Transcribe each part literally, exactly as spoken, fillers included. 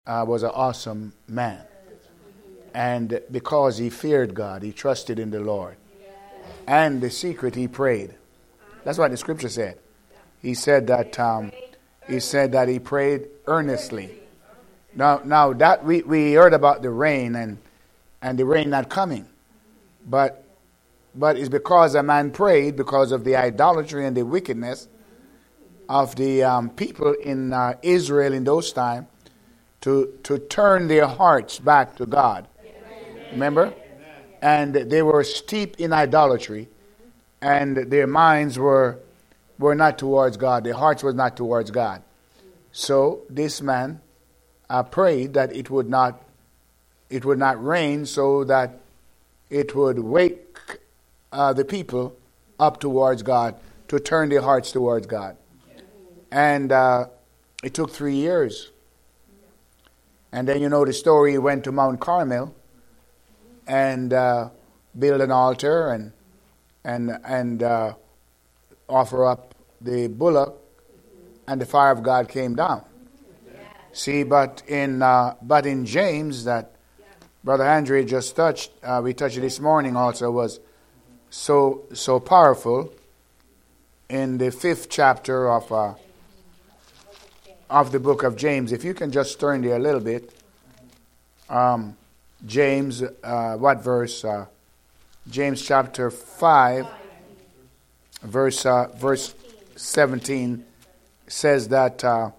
uh, was an awesome man. And because he feared God, he trusted in the Lord. And the secret, he prayed. That's what the scripture said. He said that um, he said that he prayed earnestly. Now, now that we, we heard about the rain and and the rain not coming, but but it's because a man prayed because of the idolatry and the wickedness of the um, people in uh, Israel in those times to to turn their hearts back to God. Remember? And they were steep in idolatry, and their minds were were not towards God. Their hearts was not towards God. So this man uh, prayed that it would not it would not rain, so that it would wake uh, the people up towards God, to turn their hearts towards God. And uh, it took three years. And then you know the story. He went to Mount Carmel and uh, build an altar and and and uh, offer up the bullock, and the fire of God came down. Yeah. See, but in uh, but in James, that Brother Andre just touched, uh, we touched it this morning also, was so so powerful. In the fifth chapter of uh, of the book of James, if you can just turn there a little bit. Um, James, uh, what verse? Uh, James chapter five, verse uh, verse seventeen says that uh,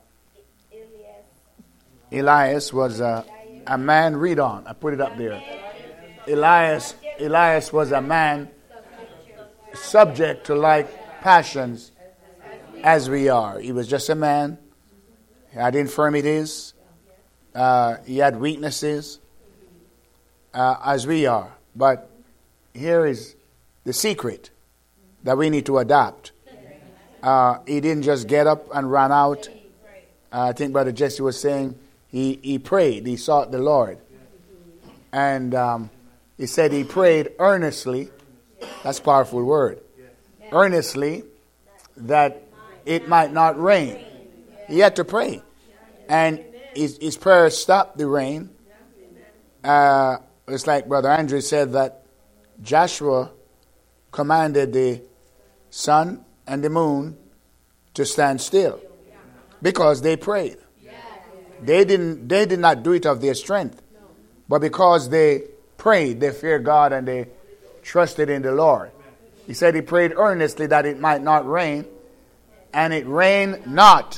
Elias was a, a man. Read on. I put it up there. Elias, Elias was a man subject to like passions as we are. He was just a man. He had infirmities. Uh, he had weaknesses. Uh, as we are. But here is the secret that we need to adopt. Uh, he didn't just get up and run out. Uh, I think Brother Jesse was saying he, he prayed. He sought the Lord. And um, he said he prayed earnestly. That's a powerful word. Earnestly, that it might not rain. He had to pray. And his, his prayer stopped the rain. Uh, It's like Brother Andrew said that Joshua commanded the sun and the moon to stand still because they prayed. They didn't. They did not do it of their strength, but because they prayed, they feared God and they trusted in the Lord. He said he prayed earnestly that it might not rain, and it rained not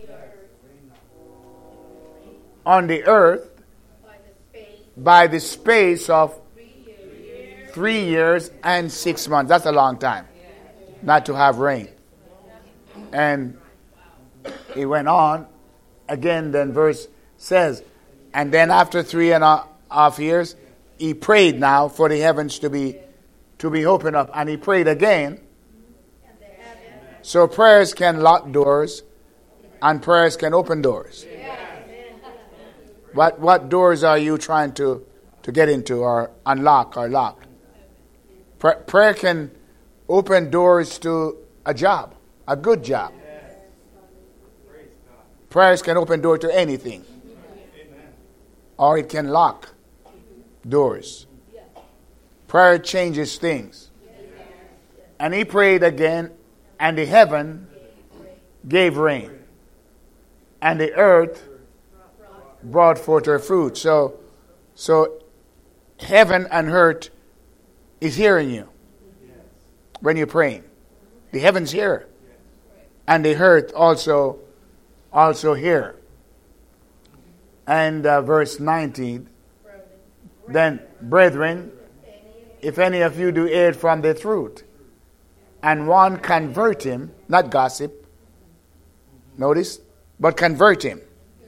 on the earth by the space of three years and six months. That's a long time not to have rain. And he went on again. Then verse says, and then after three and a half years, he prayed now for the heavens to be to be opened up, and he prayed again. So prayers can lock doors, and prayers can open doors. What what doors are you trying to, to get into or unlock or lock? Pra- prayer can open doors to a job, a good job. Prayers can open doors to anything. Or it can lock doors. Prayer changes things. And he prayed again, and the heaven gave rain, and the earth brought forth her fruit. So, so heaven and earth is hearing you when you're praying. The heavens hear, and the earth also, also hear. And uh, verse nineteen. Then, brethren, if any of you do err from the truth, and one convert him, not gossip. Notice, but convert him.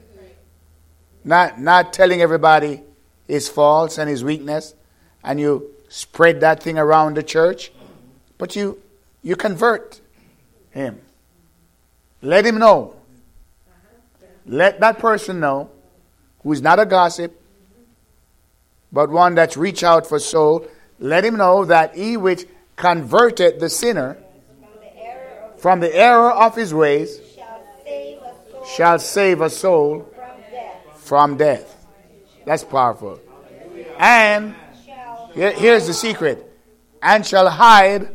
Not not telling everybody his faults and his weakness, and you spread that thing around the church, but you you convert him. Let him know. Let that person know, who's not a gossip, but one that's reach out for soul. Let him know that he which converted the sinner from the error of his ways shall save a soul from death. That's powerful. And here, here's the secret. And shall hide,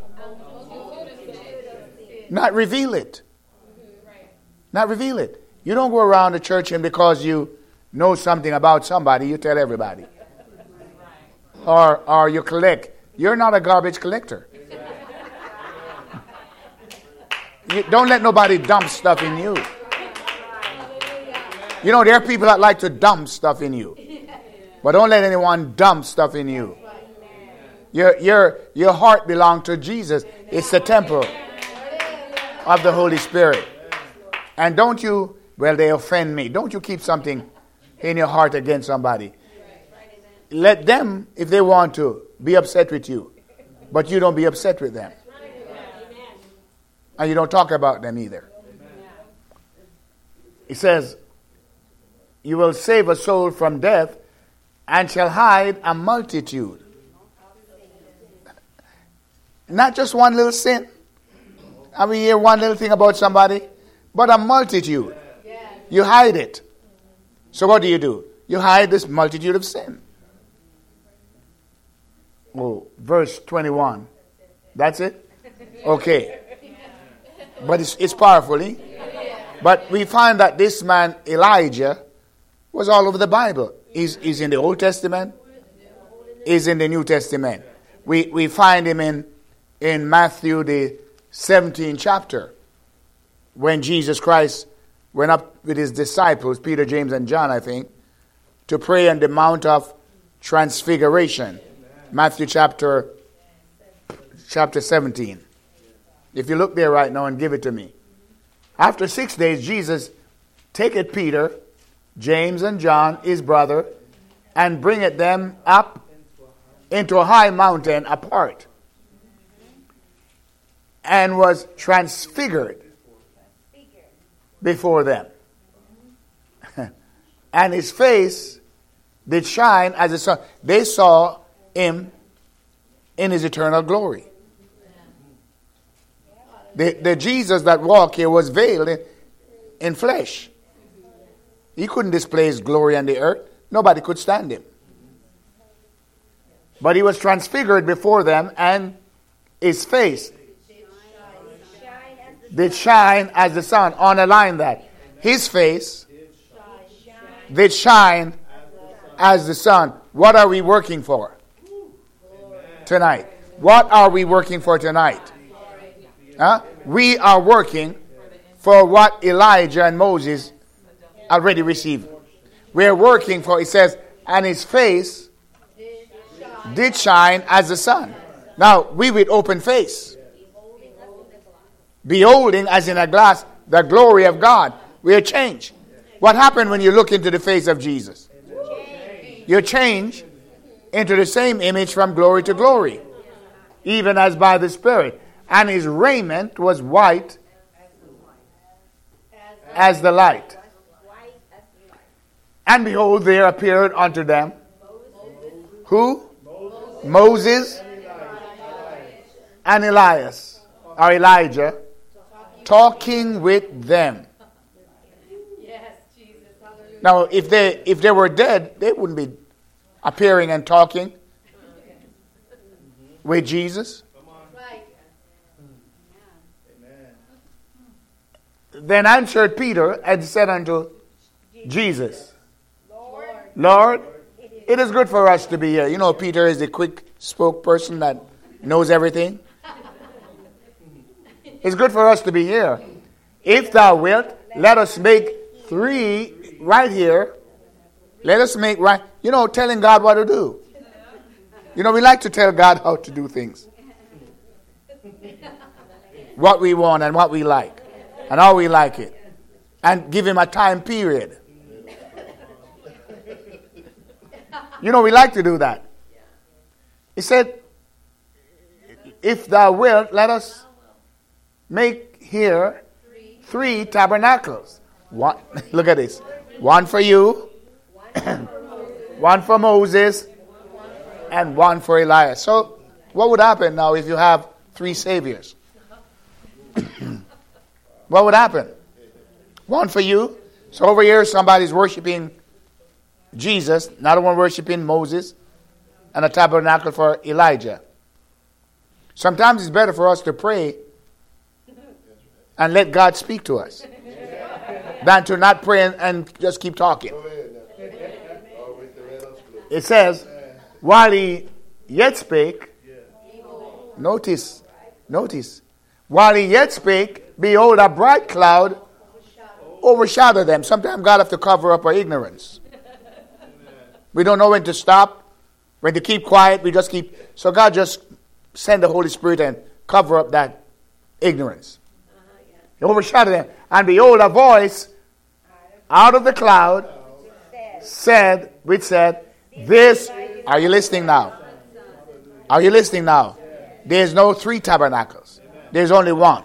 not reveal it. Not reveal it. You don't go around the church and because you know something about somebody, you tell everybody. Or, or you collect. You're not a garbage collector. You, don't let nobody dump stuff in you. You know, there are people that like to dump stuff in you. But don't let anyone dump stuff in you. Your, your, your heart belongs to Jesus. It's the temple of the Holy Spirit. And don't you, well, they offend me. Don't you keep something in your heart against somebody. Let them, if they want to, be upset with you. But you don't be upset with them. And you don't talk about them either. It says, you will save a soul from death and shall hide a multitude. Not just one little sin. I mean, hear one little thing about somebody, but a multitude. You hide it. So what do you do? You hide this multitude of sin. Oh, verse twenty-one. That's it? Okay. But it's, it's powerful, eh? But we find that this man, Elijah, was all over the Bible. He's, he's in the Old Testament. He's in the New Testament. We, we find him in, in Matthew, the seventeenth chapter, when Jesus Christ went up with his disciples, Peter, James, and John, I think, to pray on the Mount of Transfiguration. Matthew chapter, chapter seventeen. If you look there right now and give it to me. After six days, Jesus taketh Peter, James, and John, his brother, and bringeth them up into a high mountain apart, and was transfigured before them. And his face did shine as the sun. They saw him in his eternal glory. The, the Jesus that walked here was veiled in, in flesh. He couldn't display his glory on the earth. Nobody could stand him. But he was transfigured before them, and his face did shine as the sun. Underline that. His face did shine as the sun. What are we working for tonight? What are we working for tonight? Huh? We are working for what Elijah and Moses already received. We are working for, it says, and his face did shine as the sun. Now, we with open face, beholding as in a glass the glory of God. We are changed. What happened when you look into the face of Jesus? You change into the same image from glory to glory, even as by the Spirit. And his raiment was white as the light. And behold, there appeared unto them who? Moses and Elias, or Elijah, talking with them. Now, if they if they were dead, they wouldn't be appearing and talking with Jesus. Then answered Peter and said unto Jesus, Lord, Lord, it is good for us to be here. You know, Peter is the quick spoke person that knows everything. It's good for us to be here. If thou wilt, let us make three right here. Let us make right. You know, telling God what to do. You know, we like to tell God how to do things. What we want and what we like. And how we like it. And give him a time period. You know, we like to do that. He said, if thou wilt, let us make here three tabernacles. One, look at this. One for you, one for Moses, and one for Elias. So, what would happen now if you have three saviors? What would happen? One for you. So over here somebody's worshiping Jesus, not the one worshiping Moses, and a tabernacle for Elijah. Sometimes it's better for us to pray and let God speak to us than to not pray and, and just keep talking. It says, while he yet spake, notice, notice, while he yet spake, behold, a bright cloud overshadowed them. Sometimes God has to cover up our ignorance. We don't know when to stop, when to keep quiet. We just keep. So God just send the Holy Spirit and cover up that ignorance. He overshadowed them. And behold, a voice out of the cloud said, which said, this, are you listening now? Are you listening now? There's no three tabernacles. There's only one.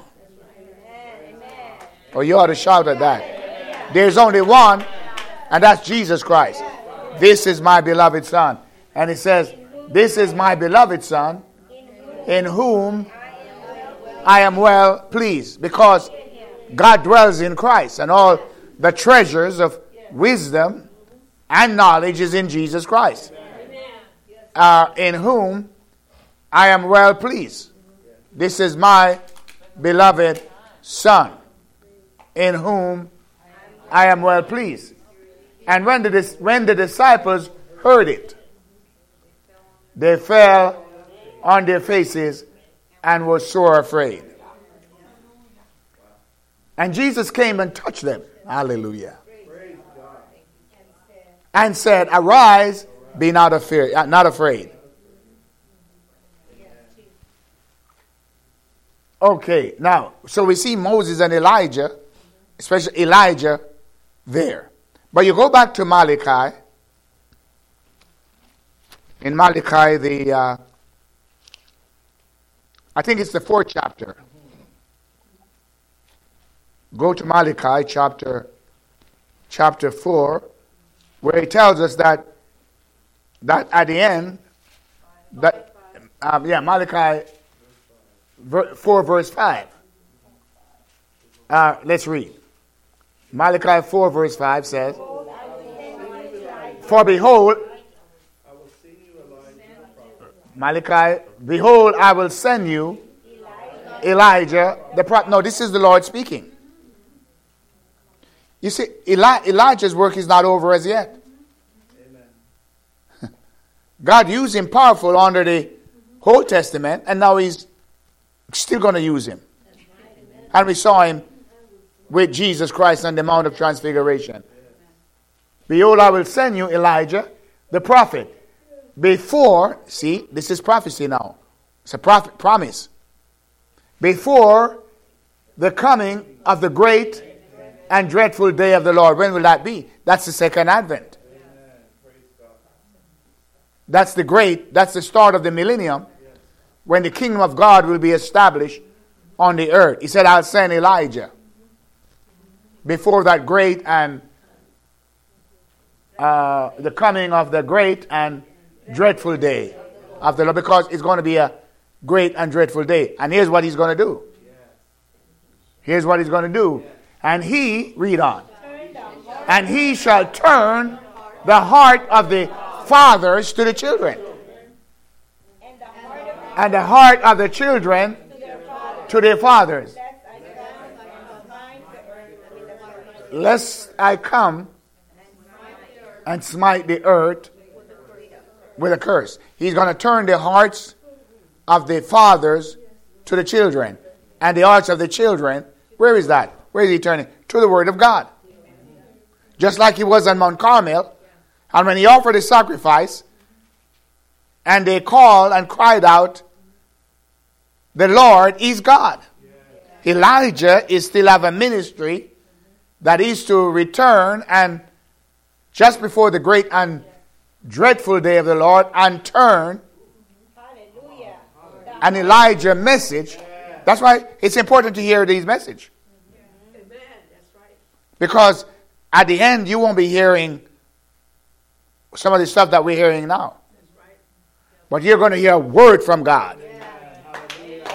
Oh, you ought to shout at that. There's only one, and that's Jesus Christ. This is my beloved Son. And it says, this is my beloved Son, in whom I am well pleased. Because God dwells in Christ, and all the treasures of wisdom and knowledge is in Jesus Christ. Uh, in whom I am well pleased. This is my beloved Son, in whom I am well pleased. And when the, when the disciples heard it, they fell on their faces and were sore afraid. And Jesus came and touched them. Hallelujah. And said, arise, be not afraid. Not afraid. Okay, now, so we see Moses and Elijah, especially Elijah, there. But you go back to Malachi. In Malachi, the uh, I think it's the fourth chapter. Go to Malachi chapter chapter four, where he tells us that that at the end, that um, yeah, Malachi four verse five. Uh, let's read. Malachi four verse five says, for behold, Malachi, behold, I will send you Elijah the prophet. No, this is the Lord speaking. You see, Eli- Elijah's work is not over as yet. Amen. God used him powerful under the Old Testament, and now he's still going to use him. And we saw him with Jesus Christ on the Mount of Transfiguration. Behold, I will send you Elijah, the prophet, before, see, this is prophecy now. It's a prophet promise. Before the coming of the great and dreadful day of the Lord. When will that be? That's the second advent. That's the great, that's the start of the millennium, when the kingdom of God will be established on the earth. He said, I'll send Elijah before that great and uh, the coming of the great and dreadful day of the Lord, because it's going to be a great and dreadful day. And here's what he's going to do. Here's what he's going to do. And he, read on. And he shall turn the heart of the fathers to the children, and the heart of the children to their fathers, lest I come and smite the earth with a curse. He's going to turn the hearts of the fathers to the children, and the hearts of the children, where is that? Where is he turning? To the word of God. Just like he was on Mount Carmel, and when he offered a sacrifice, and they called and cried out, the Lord is God. Elijah is still have a ministry that is to return, and just before the great and dreadful day of the Lord, and turn Hallelujah. An Elijah message. That's why it's important to hear these messages. Amen. That's right. Because at the end, you won't be hearing some of the stuff that we're hearing now. That's right. But you're going to hear a word from God. Yeah.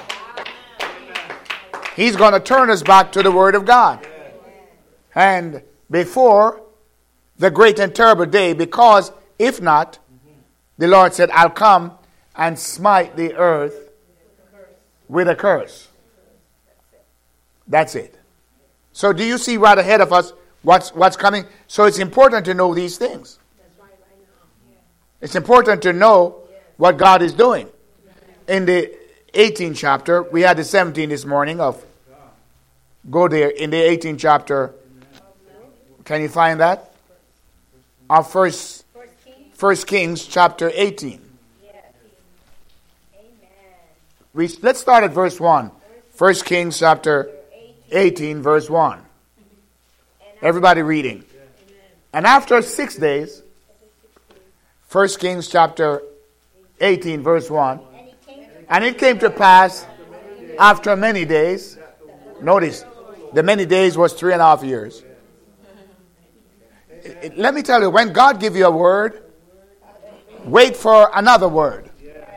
He's going to turn us back to the word of God. And before the great and terrible day, because if not, the Lord said, I'll come and smite the earth with a curse. That's it. So do you see right ahead of us what's what's coming? So it's important to know these things. It's important to know what God is doing. In the eighteenth chapter, we had the seventeenth this morning of, go there, in the eighteenth chapter, can you find that? Our first, First Kings chapter eighteen. We, let's start at verse one. First Kings chapter eighteen, verse one. Everybody reading. And after six days, First Kings chapter eighteen, verse one. And it came to pass after many days. Notice, the many days was three and a half years. It, it, let me tell you, when God gives you a word, wait for another word.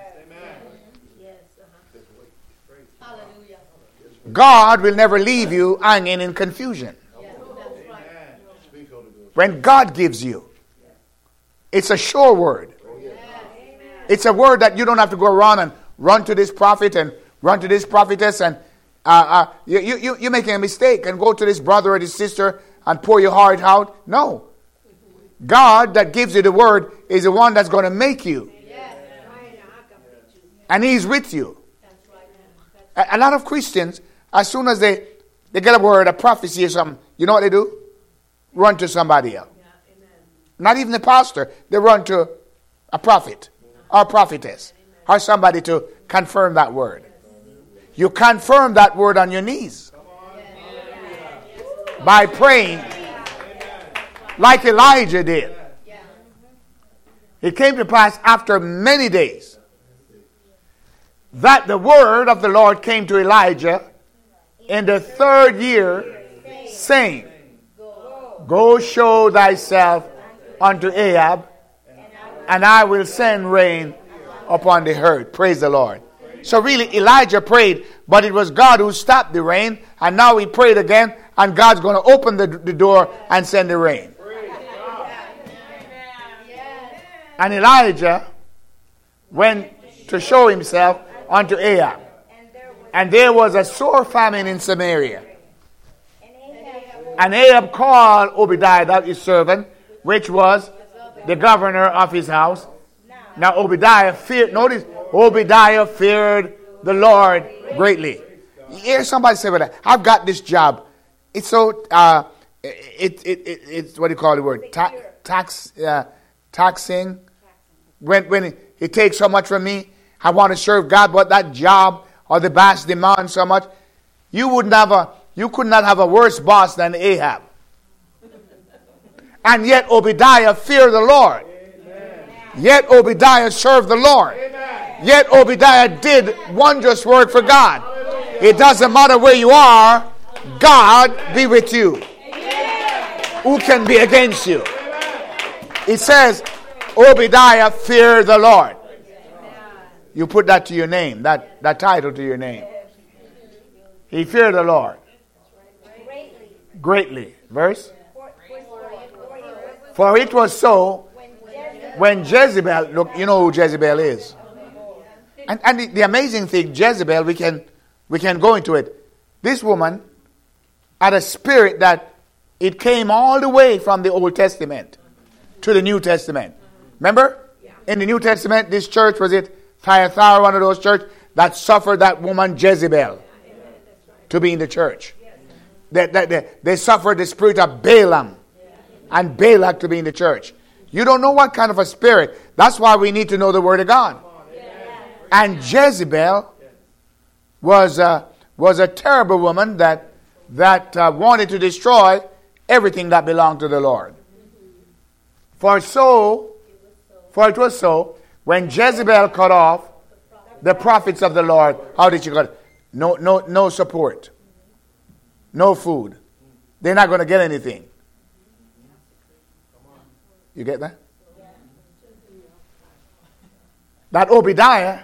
God will never leave you hanging in confusion. When God gives you, it's a sure word. It's a word that you don't have to go around and run to this prophet and run to this prophetess and uh, uh, you, you, you're making a mistake and go to this brother or this sister and pour your heart out. No. God that gives you the word is the one that's going to make you. And he's with you. A, a lot of Christians, as soon as they, they get a word, a prophecy or something, you know what they do? Run to somebody else. Not even the pastor. They run to a prophet or a prophetess or somebody to confirm that word. You confirm that word on your knees by praying like Elijah did. It came to pass after many days that the word of the Lord came to Elijah in the third year, saying, Go show thyself unto Ahab, and I will send rain upon the earth. Praise the Lord. So really Elijah prayed, but it was God who stopped the rain, and now he prayed again, and God's going to open the, the door and send the rain. And Elijah went to show himself unto Ahab. And there was a sore famine in Samaria. And Ahab called Obadiah, that his servant, which was the governor of his house. Now Obadiah feared, notice, Obadiah feared the Lord greatly. You hear somebody say, well, I've got this job. It's so, uh, it, it, it, it's, what do you call the word? Ta- tax, uh, taxing. When, when it, it takes so much from me, I want to serve God, but that job or the boss demands so much. You wouldn't have a, you could not have a worse boss than Ahab. And yet Obadiah feared the Lord. Amen. Yet Obadiah served the Lord. Amen. Yet Obadiah did wondrous work for God. Hallelujah. It doesn't matter where you are, God be with you. Amen. Who can be against you? It says Obadiah feared the Lord. You put that to your name, that, that title to your name. He feared the Lord. Greatly. Greatly. Verse? For it was so when Jezebel, look, you know who Jezebel is. And, and the, the amazing thing, Jezebel, we can, we can go into it. This woman had a spirit that it came all the way from the Old Testament to the New Testament. Remember? In the New Testament, this church, was it Thyatira, one of those churches, that suffered that woman Jezebel to be in the church. They, they, they, they suffered the spirit of Balaam and Balak to be in the church. You don't know what kind of a spirit. That's why we need to know the Word of God. And Jezebel was a, was a terrible woman that, that uh, wanted to destroy everything that belonged to the Lord. For so, for it was so, when Jezebel cut off the prophets of the Lord, how did she cut it? No, no, no support. No food. They're not going to get anything. You get that? That Obadiah,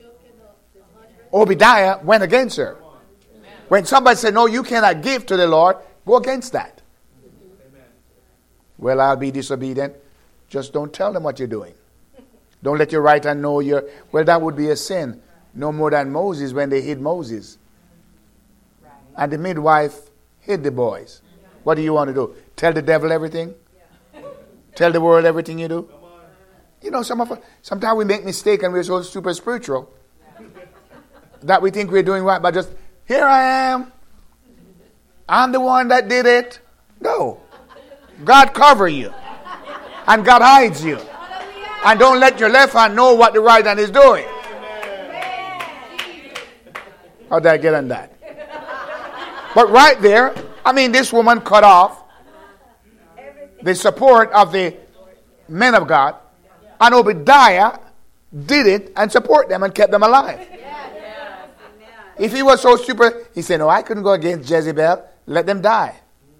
Obadiah went against her. When somebody said, no, you cannot give to the Lord, go against that. Well, I'll be disobedient. Just don't tell them what you're doing. Don't let your right hand know your... Well, that would be a sin. No more than Moses when they hid Moses. And the midwife hid the boys. What do you want to do? Tell the devil everything? Tell the world everything you do? You know, some of us, sometimes we make mistakes and we're so super spiritual that we think we're doing right, but just, here I am. I'm the one that did it. No. God cover you. And God hides you. And don't let your left hand know what the right hand is doing. How did I get on that? But right there, I mean, this woman cut off the support of the men of God. And Obadiah did it and support them and kept them alive. If he was so stupid, he said, no, I couldn't go against Jezebel. Let them die.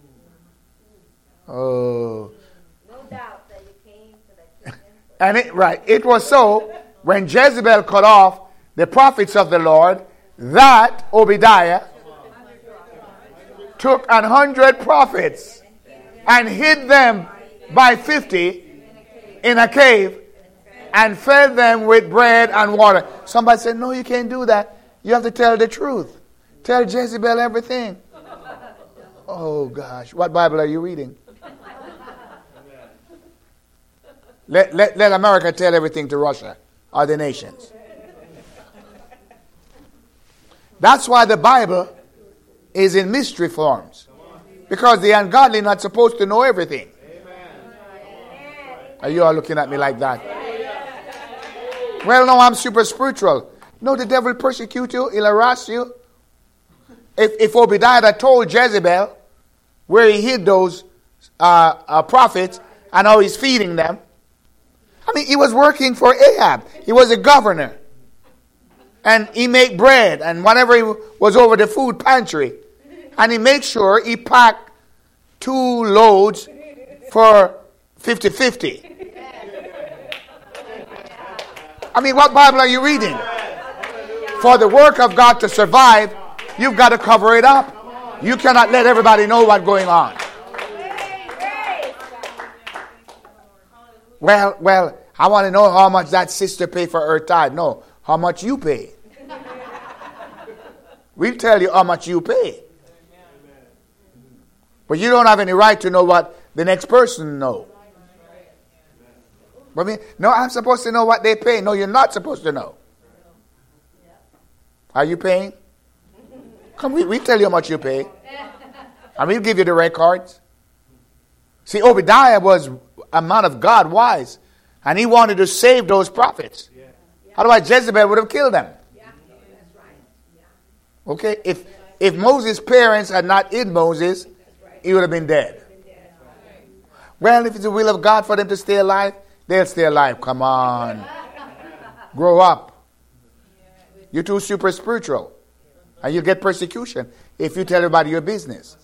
Oh. No doubt that you came to that. And it, right, it was so when Jezebel cut off the prophets of the Lord that Obadiah took an hundred prophets and hid them by fifty in a cave and fed them with bread and water. Somebody said, no, you can't do that. You have to tell the truth. Tell Jezebel everything. Oh, gosh. What Bible are you reading? Let, let, let America tell everything to Russia or the nations. That's why the Bible is in mystery forms. Because the ungodly are not supposed to know everything. Are you all looking at me like that? Well, no, I'm super spiritual. No, the devil will persecute you. He'll harass you. If, if Obadiah had told Jezebel where he hid those uh, uh, prophets and how he's feeding them. I mean, he was working for Ahab. He was a governor. And he made bread and whatever he was over the food pantry. And he made sure he packed two loads for fifty-fifty. I mean, what Bible are you reading? For the work of God to survive, you've got to cover it up. You cannot let everybody know what's going on. Well, well, I want to know how much that sister paid for her tithe. No, how much you pay. We'll tell you how much you pay. But you don't have any right to know what the next person knows. But me, no, I'm supposed to know what they pay. No, you're not supposed to know. Are you paying? Come, we, we tell you how much you pay. And we'll give you the records. See, Obadiah was a man of God, wise. And he wanted to save those prophets. Otherwise, Jezebel would have killed them. Okay, if if Moses' parents had not hid Moses, he would have been dead. Well, if it's the will of God for them to stay alive, they'll stay alive. Come on. Grow up. You're too super spiritual. And you'll get persecution if you tell everybody your business.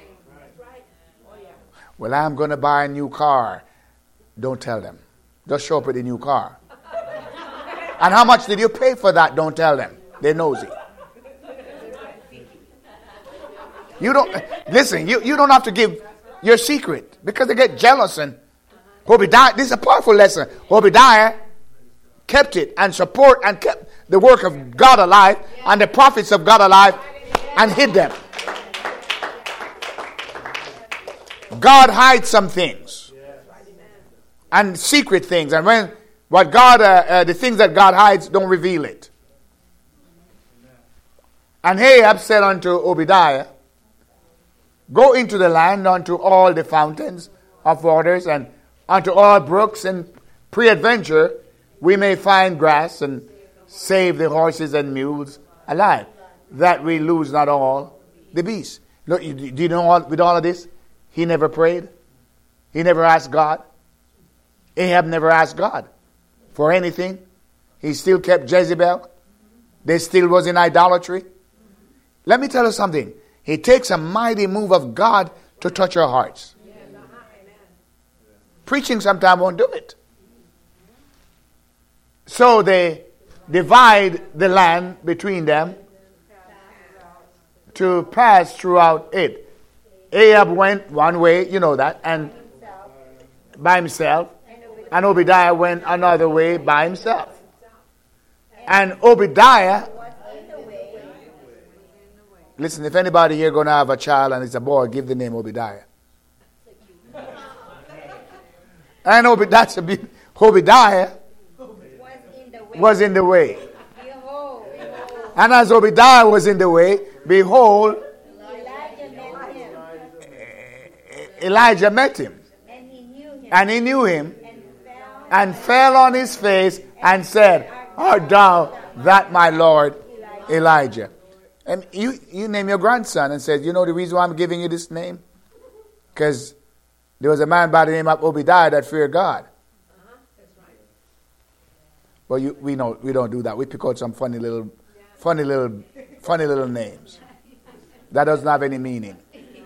Well, I'm going to buy a new car. Don't tell them. Just show up with a new car. And how much did you pay for that? Don't tell them. They're nosy. You don't, listen, you, you don't have to give your secret because they get jealous. And Obadiah, this is a powerful lesson. Obadiah kept it and support and kept the work of God alive and the prophets of God alive and hid them. God hides some things and secret things, and when what God, uh, uh, the things that God hides, don't reveal it. And Ahab said unto Obadiah, go into the land unto all the fountains of waters and unto all brooks, and peradventure we may find grass and save the horses and mules alive, that we lose not all the beasts. Look, do you know all, with all of this, he never prayed. He never asked God. Ahab never asked God for anything. He still kept Jezebel. They still was in idolatry. Let me tell you something. It takes a mighty move of God to touch our hearts. Preaching sometimes won't do it. So they divide the land between them to pass throughout it. Ahab went one way, you know that, and by himself, and Obadiah went another way by himself. And Obadiah, listen, if anybody here going to have a child and it's a boy, give the name Obadiah. And Obadiah, that's a bit, Obadiah was in the way. And as Obadiah was in the way, behold, Elijah met him. And he knew him and fell on his face and said, art thou that my Lord Elijah? And you, you name your grandson and said, you know the reason why I'm giving you this name? Because there was a man by the name of Obadiah that feared God. Uh-huh. That's right. Well, you, we know we don't do that. We pick out some funny little, funny little, funny little names. That doesn't have any meaning.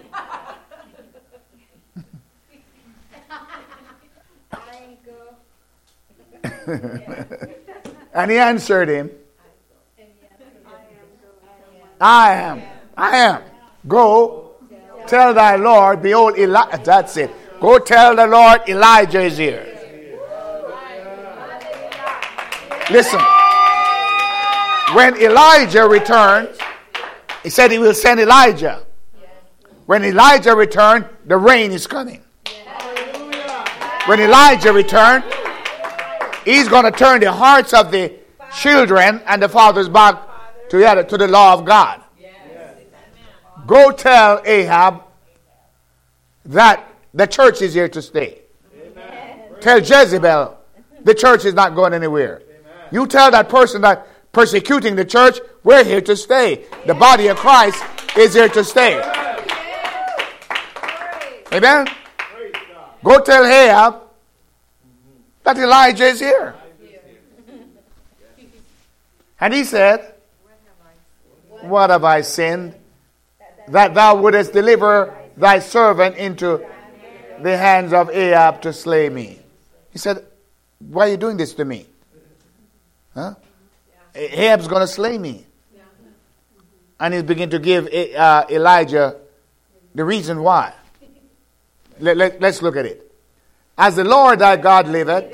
And he answered him, I am, I am. Go, tell thy Lord, behold, Eli-. That's it. Go tell the Lord, Elijah is here. Listen. When Elijah returned, he said he will send Elijah. When Elijah returned, the rain is coming. When Elijah returned, he's going to turn the hearts of the children and the fathers back to the, other, to the law of God. Go tell Ahab that the church is here to stay. Tell Jezebel the church is not going anywhere. You tell that person that persecuting the church, we're here to stay. The body of Christ is here to stay. Amen? Go tell Ahab that Elijah is here. And he said, what have I sinned? That thou wouldest deliver thy servant into the hands of Ahab to slay me. He said, why are you doing this to me? Huh? Ahab's going to slay me. And he's beginning to give uh, Elijah the reason why. Let, let, let's look at it. As the Lord thy God liveth,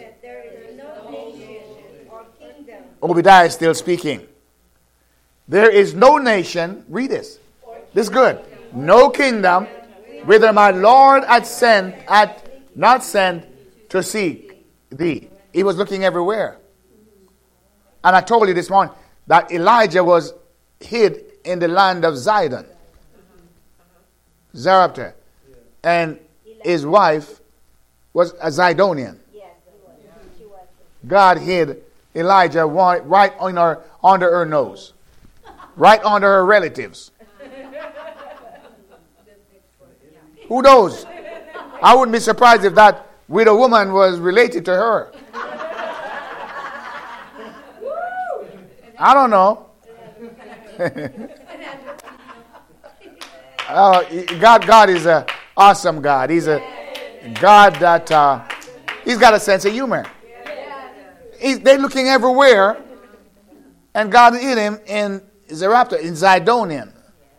Obadiah is still speaking. There is no nation, read this. This is good. No kingdom whither my Lord had sent, had not sent to seek thee. He was looking everywhere. And I told you this morning that Elijah was hid in the land of Zidon, Zarephath, and his wife was a Zidonian. God hid Elijah right on her, under her nose, right under her relatives. Who knows? I wouldn't be surprised if that widow woman was related to her. I don't know. uh, God, God is an awesome God. He's a God that uh, he's got a sense of humor. He's, they're looking everywhere, and God hid him in Zarephath, in Zidonian.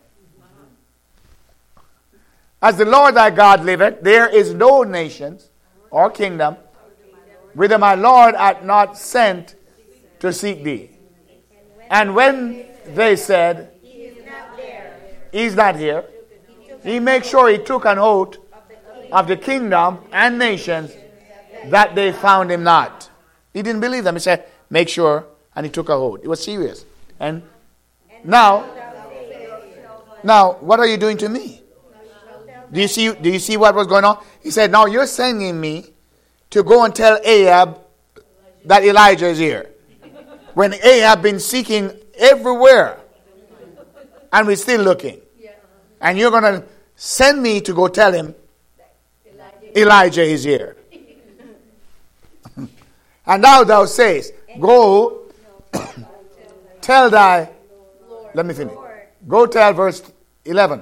As the Lord thy God liveth, there is no nation or kingdom whither my Lord hath not sent to seek thee. And when they said, he's not here, he made sure he took an oath of the kingdom and nations that they found him not. He didn't believe them. He said, make sure, and he took a oath. It was serious. And now, now, what are you doing to me? Do you see, do you see what was going on? He said, now you're sending me to go and tell Ahab that Elijah is here. When Ahab been seeking everywhere, and we're still looking. And you're going to send me to go tell him Elijah is here. And now thou sayest, go tell thy, let me finish. Go tell verse eleven.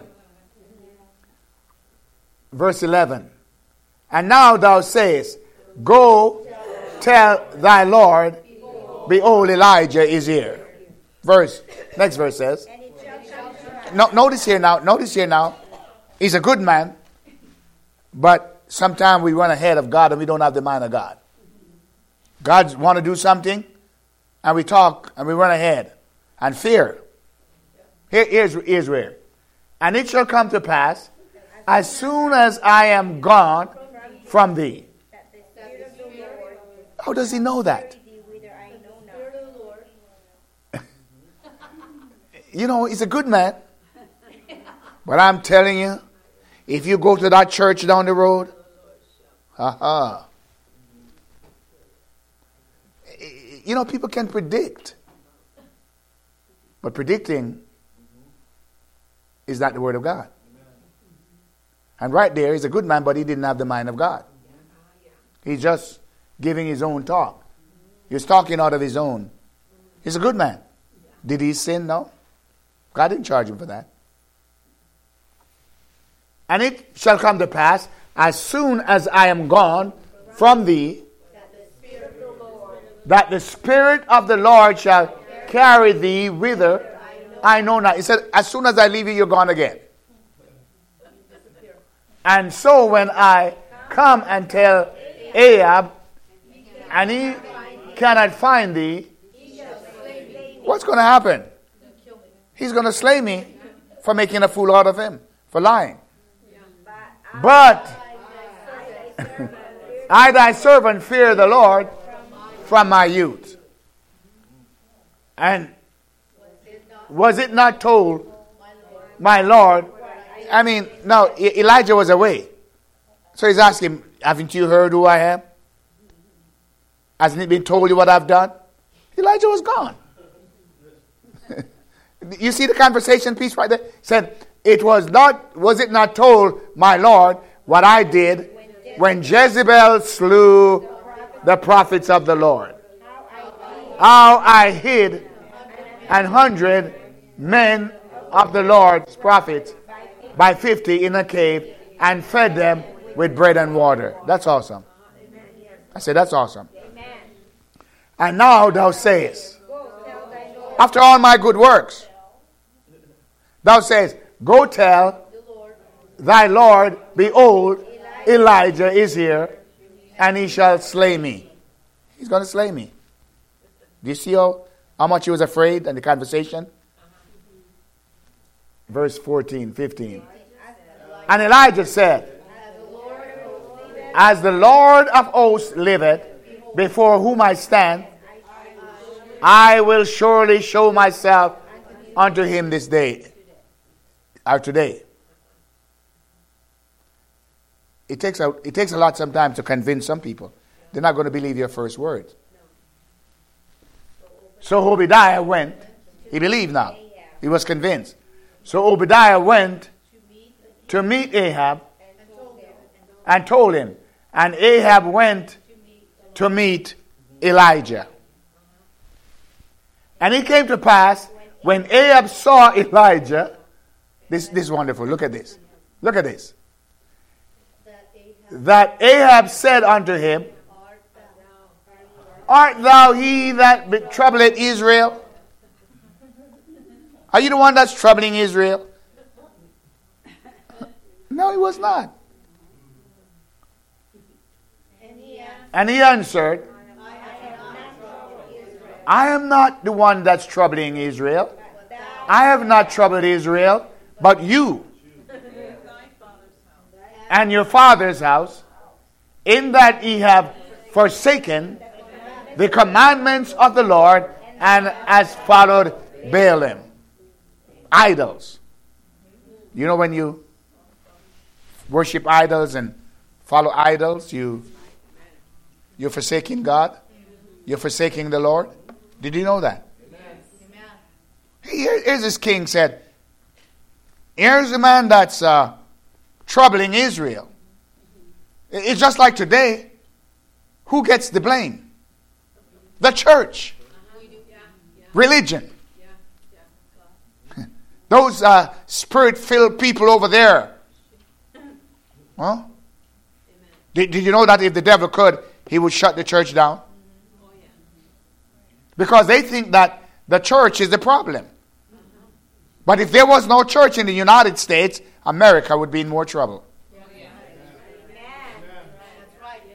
Verse eleven. And now thou sayest, go tell thy Lord, behold, Elijah is here. Verse, next verse says, no, notice here now, notice here now, he's a good man, but sometimes we run ahead of God and we don't have the mind of God. God want to do something and we talk and we run ahead. And fear. Here, here's, here's where. And it shall come to pass, as soon as I am gone from thee. How does he know that? You know, he's a good man. But I'm telling you, if you go to that church down the road, ha-ha. You know, people can predict. But predicting is not the word of God. And right there, he's a good man, but he didn't have the mind of God. He's just giving his own talk. He's talking out of his own. He's a good man. Did he sin? No. God didn't charge him for that. And it shall come to pass, as soon as I am gone from thee, that the Spirit of the Lord shall carry thee whither I know not. He said, as soon as I leave you, you're gone again. And so when I come and tell Ahab, and he cannot find thee, what's going to happen? He's going to slay me for making a fool out of him, for lying. But I, thy servant, fear the Lord from my youth. And was it not told, my Lord? I mean, no, Elijah was away. So he's asking, haven't you heard who I am? Hasn't it been told you what I've done? Elijah was gone. You see the conversation piece right there? He said, it was not, was it not told, my Lord, what I did when Jezebel slew the prophets of the Lord? How I hid an hundred men of the Lord's prophets by fifty in a cave and fed them with bread and water. That's awesome. I said, that's awesome. And now thou sayest, after all my good works, thou sayest, go tell thy Lord, behold, Elijah is here, and he shall slay me. He's going to slay me. Do you see how, how much he was afraid in the conversation? Verse fourteen, fifteen. And Elijah said, as the Lord of hosts liveth, before whom I stand, I will surely show myself unto him this day, or today. It takes a, it takes a lot sometimes to convince some people. They're not going to believe your first words. So Obadiah went. He believed now. He was convinced. So Obadiah went to meet Ahab and told him. And Ahab went to meet Elijah. And it came to pass, when Ahab saw Elijah, this, this is wonderful. Look at this. Look at this. That Ahab said unto him, art thou he that troubleth Israel? Are you the one that's troubling Israel? No, he was not. And he answered, I am not the one that's troubling Israel. I have not troubled Israel, but you and your father's house, in that ye have forsaken the commandments of the Lord, and has followed Baalim, idols. You know, when you worship idols and follow idols, you you're forsaking God. You're forsaking the Lord. Did you know that? Here, here's this king said, here's a man that's uh, troubling Israel. It's just like today. Who gets the blame? The church. Religion. Those uh, spirit-filled people over there. Huh? Did, did you know that if the devil could, he would shut the church down? Because they think that the church is the problem. But if there was no church in the United States, America would be in more trouble.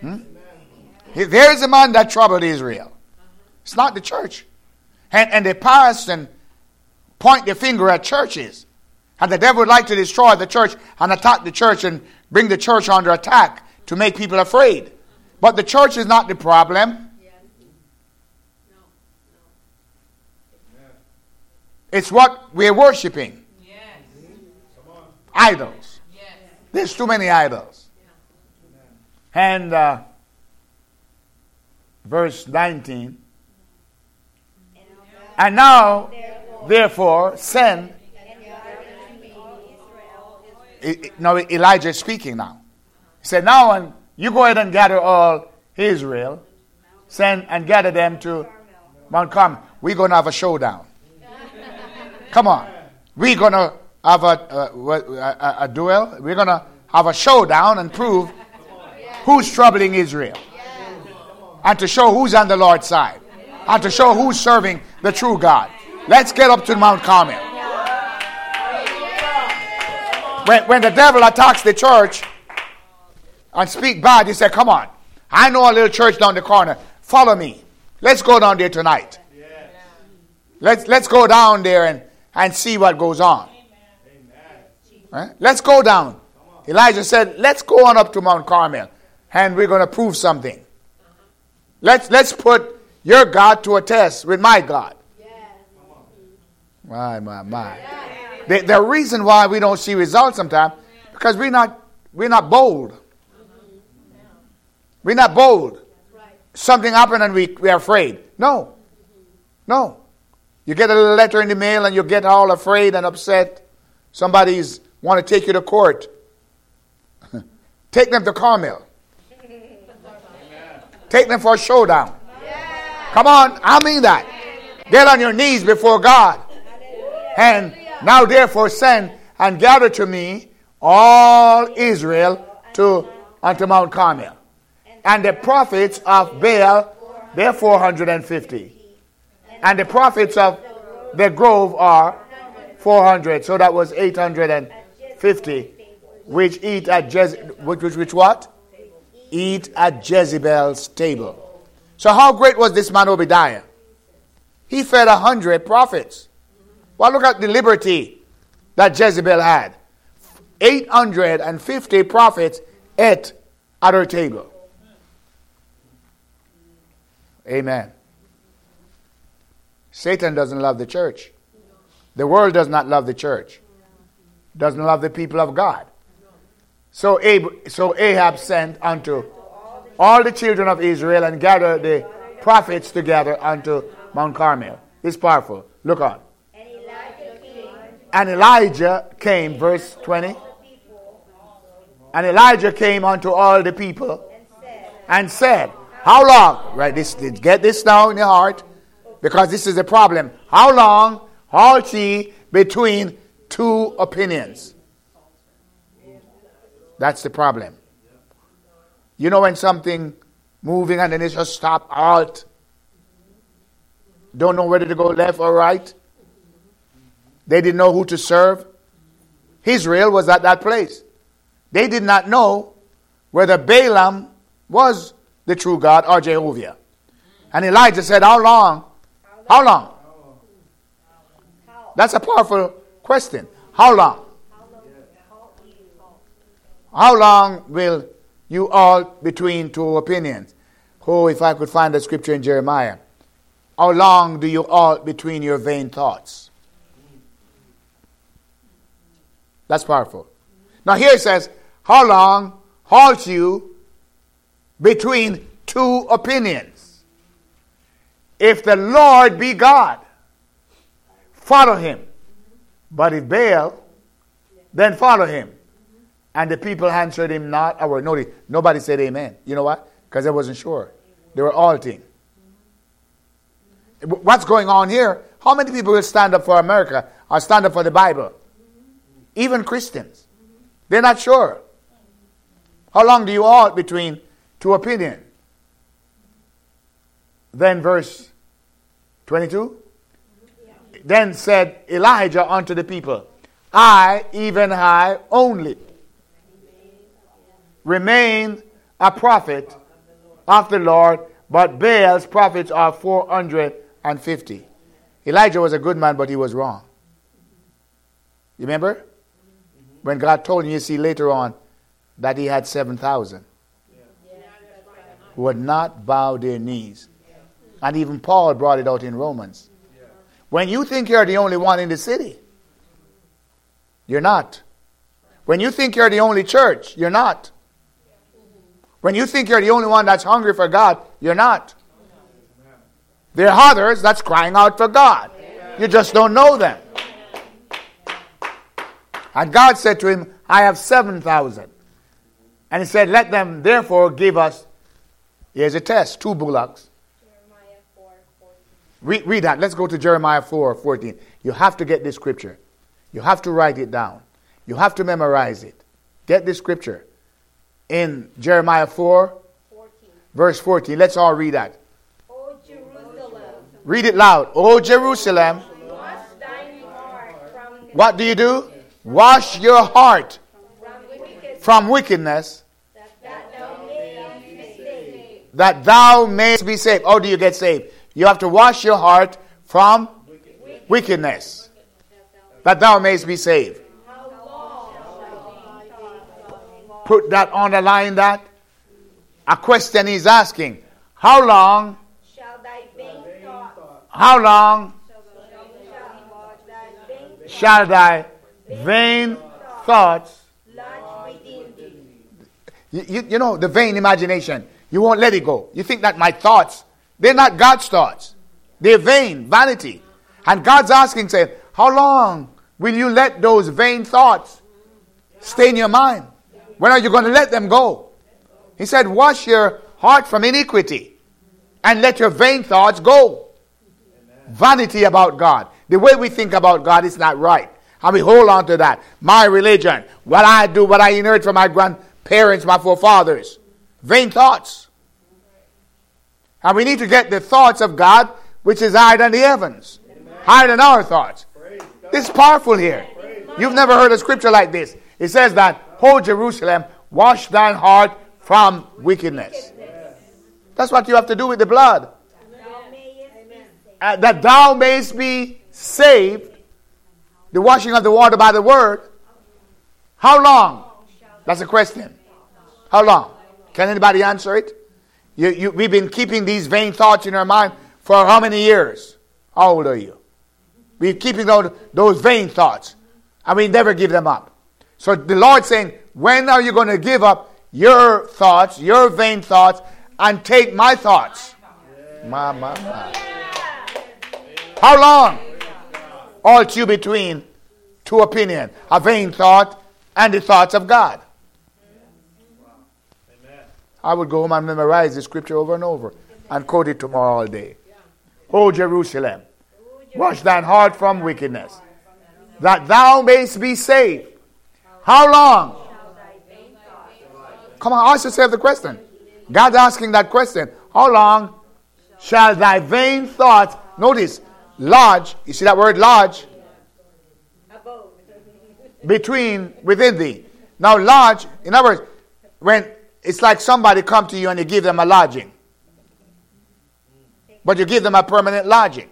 Hmm? There's a man that troubled Israel. It's not the church. And, and they pass and point the finger at churches. And the devil would like to destroy the church and attack the church and bring the church under attack to make people afraid. But the church is not the problem. It's what we're worshiping. Idols. There's too many idols. And uh, verse nineteen. And now, therefore, send. No, Elijah is speaking now. He said, now and you go ahead and gather all Israel, send and gather them to Mount Carmel. We're going to have a showdown. Come on. We're going to have a, a, a, a duel. We're going to have a showdown and prove who's troubling Israel. And to show who's on the Lord's side. And to show who's serving the true God. Let's get up to Mount Carmel. When, when the devil attacks the church and speak bad, he said, come on. I know a little church down the corner. Follow me. Let's go down there tonight. Let's, let's go down there and, and see what goes on. Right? Let's go down. Elijah said, let's go on up to Mount Carmel. And we're going to prove something. Let's, let's put your God to a test with my God. My, my, my. The, the reason why we don't see results sometimes, because we're not, we're not bold. We're not bold. Something happened and we, we're afraid. No. No. You get a little letter in the mail and you get all afraid and upset. Somebody's want to take you to court. Take them to Carmel. Take them for a showdown. Come on, I mean that. Get on your knees before God. And now therefore send and gather to me all Israel to unto Mount Carmel. And the prophets of Baal, they're four hundred fifty. And the prophets of the grove are four hundred. So that was eight hundred fifty. Which eat at Jez- which, which, which what? Eat at Jezebel's table. So how great was this man Obadiah? He fed a hundred prophets. Well, look at the liberty that Jezebel had. eight hundred fifty prophets ate at her table. Amen. Satan doesn't love the church. The world does not love the church. Doesn't love the people of God. So, Ab- so Ahab sent unto all the children of Israel and gathered the prophets together unto Mount Carmel. It's powerful. Look on. And Elijah came, verse twenty. And Elijah came unto all the people and said, how long? Right, this, get this now in your heart, because this is the problem. How long halt ye between two opinions? That's the problem. You know when something moving and then it just stop, halt. Don't know whether to go left or right. They didn't know who to serve. Israel was at that place. They did not know whether Balaam was the true God or Jehovah. And Elijah said, how long? How long? That's a powerful question. How long? How long will you all between two opinions? Oh, if I could find the scripture in Jeremiah. How long do you all between your vain thoughts? That's powerful. Now here it says, how long halt you between two opinions? If the Lord be God, follow him. But if Baal, then follow him. And the people answered him not a word. Nobody, nobody said amen. You know what? Because they wasn't sure. They were halting. What's going on here? How many people will stand up for America or stand up for the Bible? Even Christians. They're not sure. How long do you halt between two opinions? Then verse twenty-two. Then said Elijah unto the people, I, even I only, remain a prophet of the Lord, but Baal's prophets are four hundred fifty. Elijah was a good man, but he was wrong. You remember? When God told him, you see later on, that he had seven thousand who would not bow their knees. And even Paul brought it out in Romans. When you think you're the only one in the city, you're not. When you think you're the only church, you're not. When you think you're the only one that's hungry for God, you're not. There are others that's crying out for God. You just don't know them. And God said to him, I have seven thousand. And he said, let them therefore give us, here's a test, two bullocks. Jeremiah four fourteen. Read, read that. Let's go to Jeremiah four fourteen. You have to get this scripture. You have to write it down. You have to memorize it. Get this scripture. In Jeremiah four, fourteen. verse fourteen. Let's all read that. O Jerusalem, Read it loud. O Jerusalem, wash thine heart from what do you do? Wash your heart from wicked, from wickedness, that thou mayest be saved. that thou mayest be saved. How do you get saved? You have to wash your heart from wickedness, that thou mayest be saved. How long shall thy thoughts Put that, underline that. A question he's asking. How long, shall thy vain thoughts how long shall thy vain shall thy vain thoughts, lodge within thee? you, you, you know, the vain imagination, you won't let it go. You think that my thoughts, they're not God's thoughts. They're vain, vanity. And God's asking, saying, how long will you let those vain thoughts stay in your mind? When are you going to let them go? He said, wash your heart from iniquity and let your vain thoughts go. Vanity about God. The way we think about God is not right. And we hold on to that. My religion, what I do, what I inherit from my grandparents, my forefathers. Vain thoughts. And we need to get the thoughts of God, which is higher than the heavens. Higher than our thoughts. This is powerful here. You've never heard a scripture like this. It says that, O Jerusalem, wash thine heart from wickedness. That's what you have to do with the blood. Thou mayest be saved. Uh, that thou mayest be saved. The washing of the water by the word. How long? That's a question. How long? Can anybody answer it? You, you, we've been keeping these vain thoughts in our mind for how many years? How old are you? We're keeping those, those vain thoughts. And we never give them up. So the Lord's saying, when are you going to give up your thoughts, your vain thoughts, and take my thoughts? My, my, my. How long? All two between two opinion, a vain thought and the thoughts of God. I would go home and memorize the scripture over and over and quote it tomorrow all day. O Jerusalem, wash thine heart from wickedness, that thou mayest be saved. How long? Come on, ask yourself the question. God's asking that question. How long shall thy vain thoughts, notice, lodge, you see that word lodge? Between, within thee. Now lodge, in other words, when it's like somebody come to you and you give them a lodging. But you give them a permanent lodging.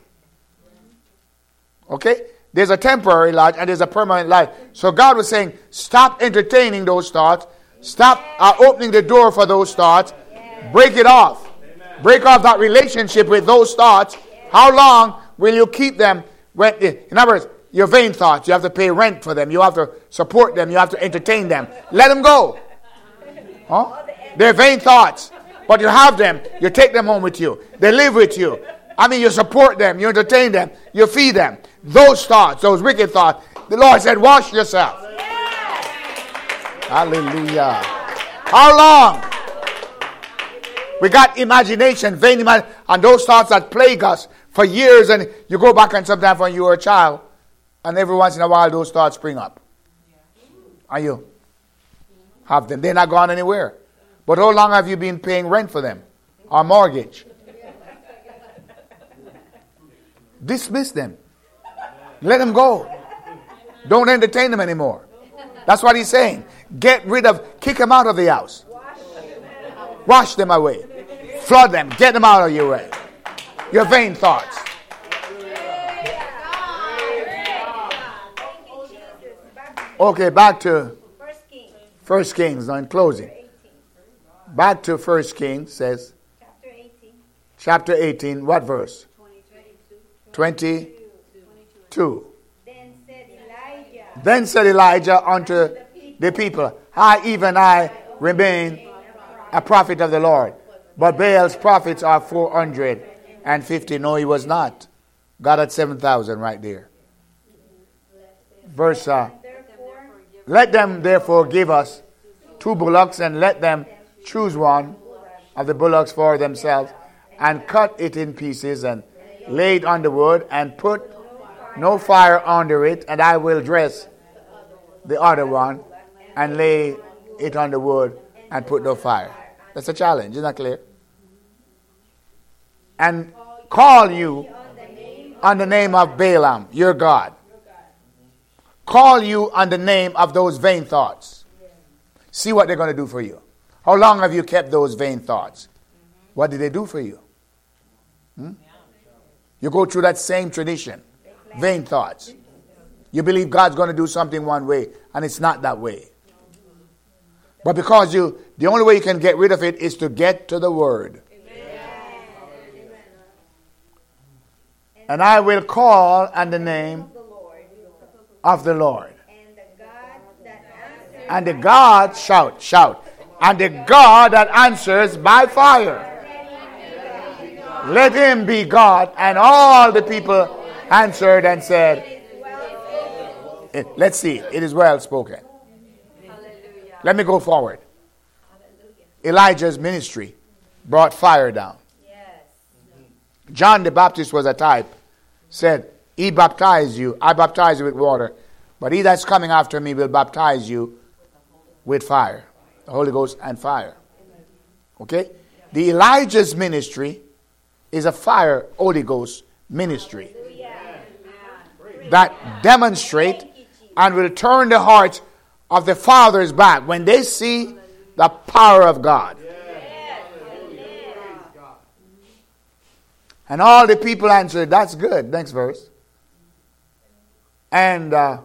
Okay? There's a temporary lodge and there's a permanent lodge. So God was saying, stop entertaining those thoughts. Stop uh, opening the door for those thoughts. Break it off. Break off that relationship with those thoughts. How long will you keep them? When, in other words, your vain thoughts, you have to pay rent for them. You have to support them. You have to entertain them. Let them go. Huh? They're vain thoughts. But you have them. You take them home with you. They live with you. I mean, you support them. You entertain them. You feed them. Those thoughts, those wicked thoughts. The Lord said, wash yourself. Yes. Hallelujah. How long? We got imagination, vain imagination, and those thoughts that plague us for years. And you go back and sometimes when you were a child, and every once in a while those thoughts spring up. Are you? Have them. They're not gone anywhere. But how long have you been paying rent for them? Or mortgage? Dismiss them. Let them go. Don't entertain them anymore. That's what he's saying. Get rid of, kick them out of the house. Wash them away. Flood them. Get them out of your way. Your vain thoughts. Okay, back to First Kings. Now in closing. Back to First Kings says. Chapter eighteen. What verse? twenty-two. Then said Elijah. Then said Elijah unto the people, I, even I, remain a prophet of the Lord. But Baal's prophets are four hundred fifty. No, he was not. God had seven thousand right there. Verse, uh, let them therefore give us two bullocks, and let them choose one of the bullocks for themselves, and cut it in pieces, and lay it on the wood, and put no fire under it, and I will dress the other one, and lay it on the wood, and put no fire. That's a challenge, isn't that clear? And call you on the name of Balaam, your God. Call you on the name of those vain thoughts. See what they're going to do for you. How long have you kept those vain thoughts? What did they do for you? Hmm? You go through that same tradition. Vain thoughts. You believe God's going to do something one way, and it's not that way. But because you, the only way you can get rid of it is to get to the Word. And I will call on the name of the Lord. And the God, shout, shout. And the God that answers by fire. Let him be God. And all the people answered and said, let's see, it is well spoken. Let me go forward. Elijah's ministry brought fire down. John the Baptist was a type. Said, he baptized you. I baptize you with water. But he that's coming after me will baptize you with fire. The Holy Ghost and fire. Okay? The Elijah's ministry is a fire Holy Ghost ministry. That demonstrate and will turn the hearts of the fathers back when they see the power of God. And all the people answered, that's good. Next verse. And uh,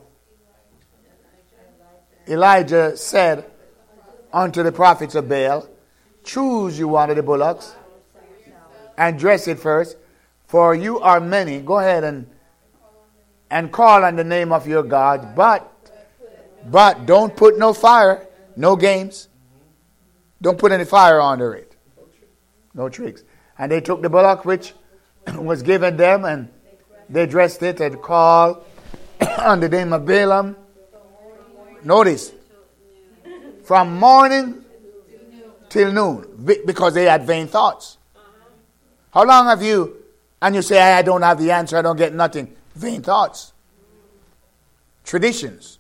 Elijah said unto the prophets of Baal, choose you one of the bullocks and dress it first, for you are many. Go ahead and and call on the name of your God, but but don't put no fire, no games. Don't put any fire under it. No tricks. And they took the bullock which was given them, and they dressed it and called on the name of Balaam. Notice, from morning till noon, because they had vain thoughts. How long have you, and you say, I don't have the answer, I don't get nothing. Vain thoughts. Traditions.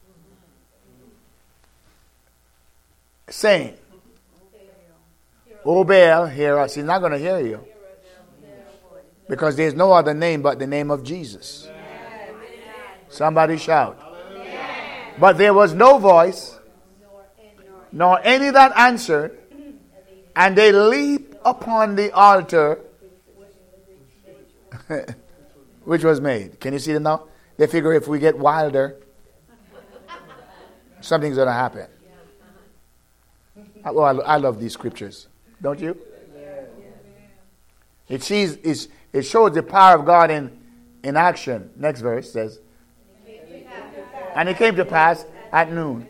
Saying, O Baal, hear us. He's not going to hear you. Because there's no other name but the name of Jesus. Somebody shout. But there was no voice, nor any that answered, and they leaped upon the altar which was made. Can you see them now? They figure if we get wilder, something's going to happen. Oh, I love these scriptures. Don't you? It sees, it's, it shows the power of God in, in action. Next verse says, and it came to pass at noon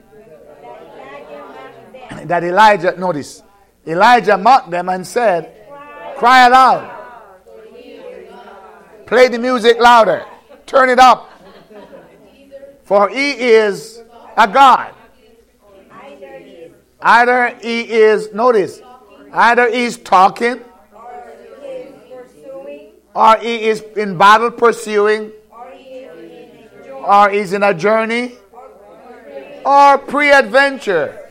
that Elijah, notice, Elijah mocked them and said, cry aloud. Play the music louder. Turn it up. For he is a God. Either he is, notice, either he's talking, or he is in battle pursuing, or he's in a journey, or pre-adventure.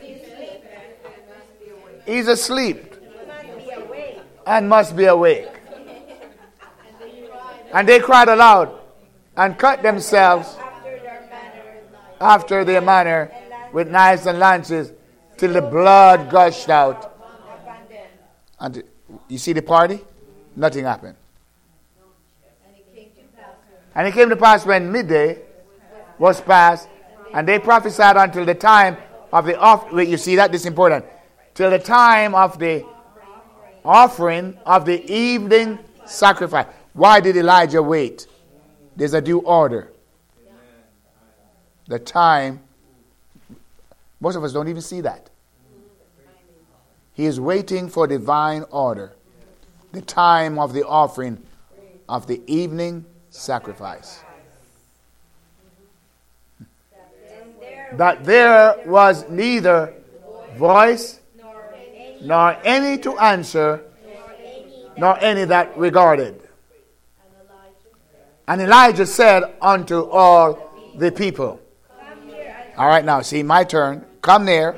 He's asleep and must be awake. And they cried aloud and cut themselves after their manner with knives and lances till the blood gushed out. And You see the party? Nothing happened. And it came to pass when midday was past, and they prophesied until the time of the off. Wait, you see that? This is important. Till the time of the offering of the evening sacrifice. Why did Elijah wait? There's a due order. The time. Most of us don't even see that. He is waiting for divine order. The time of the offering of the evening sacrifice. That there was neither voice nor any to answer, nor any that regarded. And Elijah said unto all the people. All right, now, see, my turn. Come near.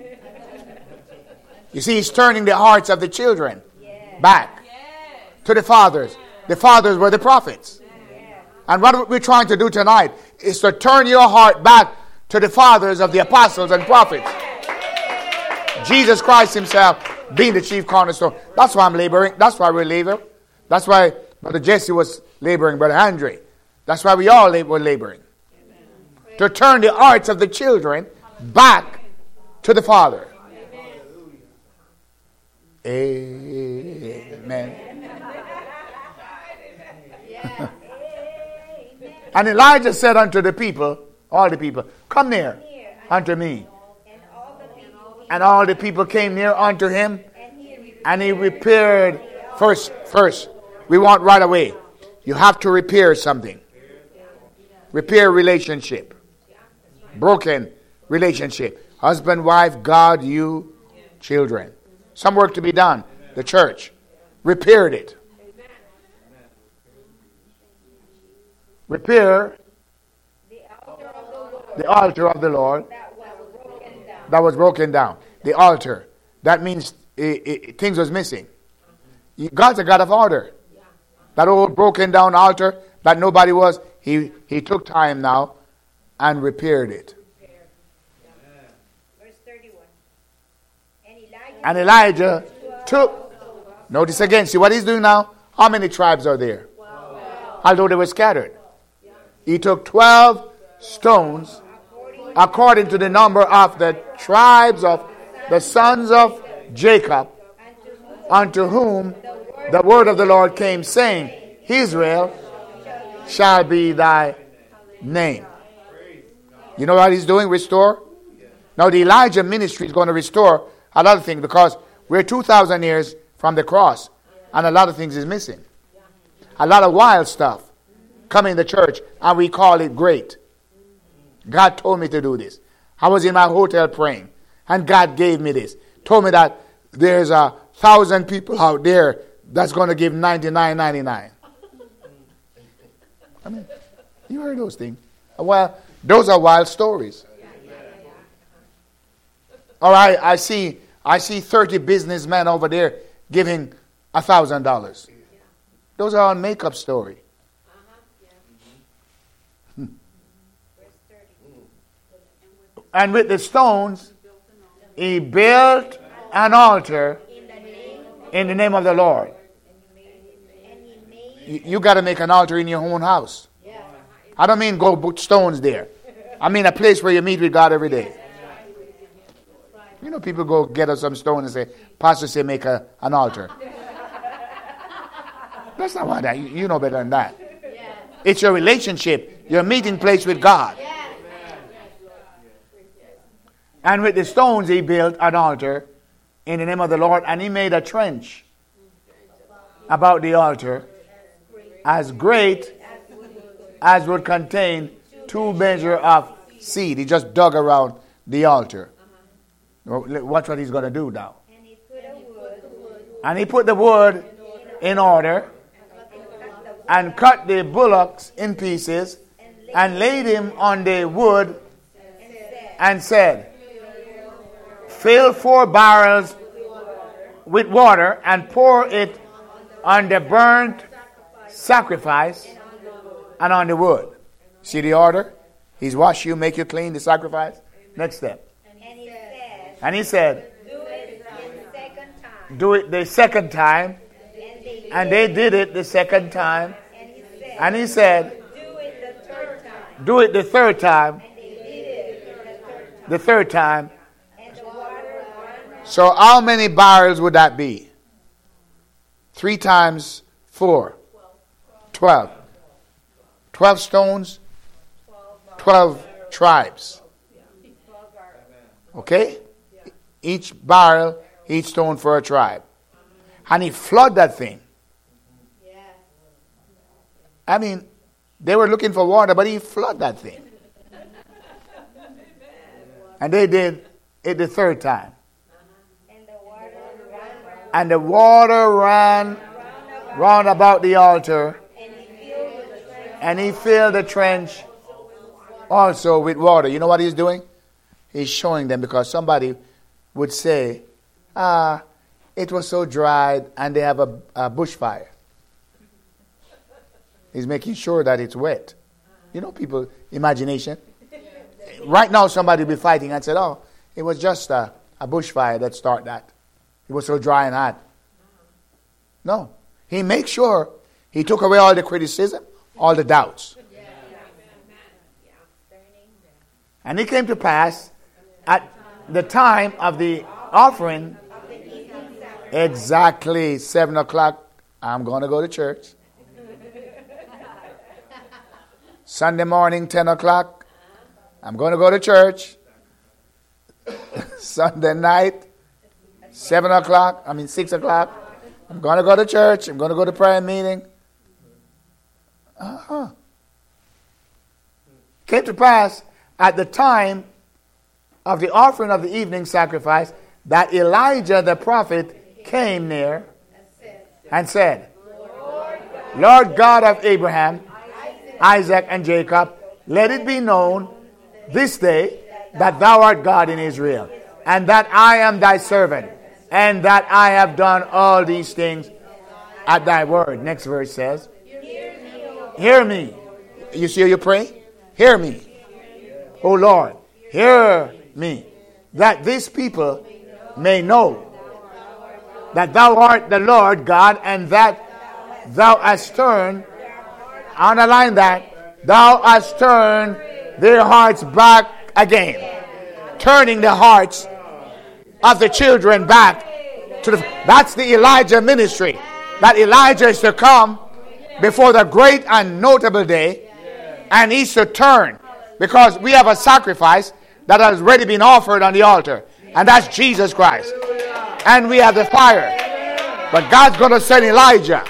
You see, he's turning the hearts of the children back to the fathers. The fathers were the prophets. And what we're trying to do tonight is to turn your heart back to the fathers of the apostles and prophets. Jesus Christ himself being the chief cornerstone. That's why I'm laboring. That's why we're laboring. That's why Brother Jesse was laboring, Brother Andre. That's why we all were laboring. To turn the hearts of the children back to the Father. Amen. And Elijah said unto the people, all the people, come near unto me. And all the people came near unto him, and he repaired. First, first, we want right away. You have to repair something. Repair relationship. Broken relationship. Husband, wife, God, you, children. Some work to be done. The church repaired it. Repair the altar of the Lord that was broken down. The altar. That means it, it, things was missing. God's a God of order. That old broken down altar that nobody was, he, he took time now and repaired it. Verse thirty-one. And Elijah took, notice again, see what he's doing now? How many tribes are there? Although they were scattered. He took twelve stones according to the number of the tribes of the sons of Jacob, unto whom the word of the Lord came, saying, Israel shall be thy name. You know what he's doing? Restore. Now the Elijah ministry is going to restore a lot of things, because we're two thousand years from the cross, and a lot of things is missing. A lot of wild stuff coming in the church, and we call it great. God told me to do this. I was in my hotel praying, and God gave me this. Told me that there's a thousand people out there that's going to give ninety-nine ninety-nine. I mean, you heard those things. Well, those are wild stories. All right, I see I see thirty businessmen over there giving a thousand dollars. Those are on makeup story. Hmm. And with the stones, he built an altar in the name of the Lord. You, you got to make an altar in your own house. I don't mean go put stones there. I mean a place where you meet with God every day. You know, people go get us some stone and say, Pastor say make a, an altar. That's not what that. You, you know better than that. It's your relationship, your meeting place with God. And with the stones he built an altar in the name of the Lord, and he made a trench about the altar as great as would contain two measure of seed. He just dug around the altar. Watch what he's going to do now. And he put the wood in order and cut the bullocks in pieces and laid him on the wood and said, fill four barrels with water and pour it on the burnt sacrifice and on the wood. See the order? He's wash you, make you clean, the sacrifice. Next step. And he said, do it the second time. do it the second time. And they did it the second time. And he said, do it the third time. The third time. So how many barrels would that be? Three times four. Twelve. Twelve stones. Twelve tribes. Okay? Each barrel, each stone for a tribe. And he flooded that thing. I mean, they were looking for water, but he flooded that thing. And they did it the third time. And the water ran round about the altar. And he filled the trench also with water. You know what he's doing? He's showing them, because somebody would say, ah, it was so dry and they have a, a bushfire. He's making sure that it's wet. You know, people, imagination. Right now, somebody will be fighting and said, oh, it was just a, a bushfire that started that. It was so dry and hot. No. He makes sure he took away all the criticism, all the doubts. And it came to pass at the time of the offering, exactly seven o'clock, I'm going to go to church. Sunday morning, ten o'clock, I'm going to go to church. Sunday night, seven o'clock, I mean six o'clock, I'm going to go to church. I'm going to go to prayer meeting. Uh-huh. Came to pass at the time of the offering of the evening sacrifice that Elijah the prophet came near and said, Lord God of Abraham, Isaac, and Jacob, let it be known this day that thou art God in Israel, and that I am thy servant, and that I have done all these things at thy word. Next verse says, hear me. You see how you pray? Hear me. O Lord, hear me, that these people may know that thou art the Lord God, and that thou hast turned, underline that, thou hast turned their hearts back again. Turning the hearts of the children back to the... That's the Elijah ministry. That Elijah is to come before the great and notable day, and he's to turn, because we have a sacrifice that has already been offered on the altar, and that's Jesus Christ. And we have the fire. But God's going to send Elijah.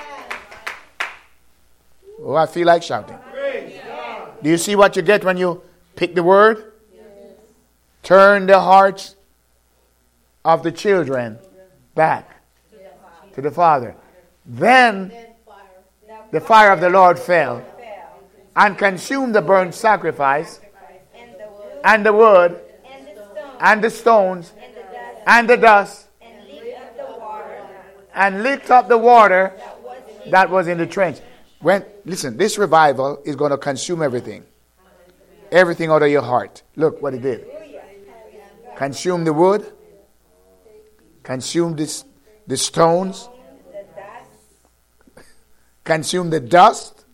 Oh, I feel like shouting. Do you see what you get when you pick the word? Turn the hearts of the children back to the Father. Then the fire of the Lord fell and consumed the burnt sacrifice and the wood and the stones and the dust and licked up the water that was in the trench. When, listen, this revival is going to consume everything. Everything out of your heart. Look what it did. Consume the wood. Consume this, the stones. Consume the dust.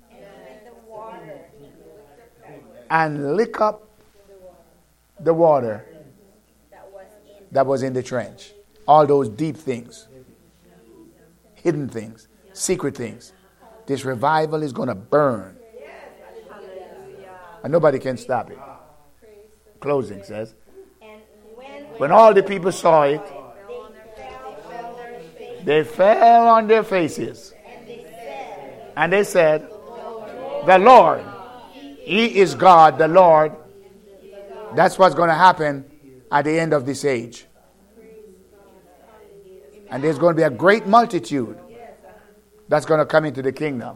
And lick up the water that was in the trench. All those deep things. Hidden things. Secret things. This revival is going to burn. And nobody can stop it. Closing says, when all the people saw it, they fell on their faces. And they said, the Lord, He is God, the Lord. That's what's going to happen at the end of this age. And there's going to be a great multitude that's going to come into the kingdom.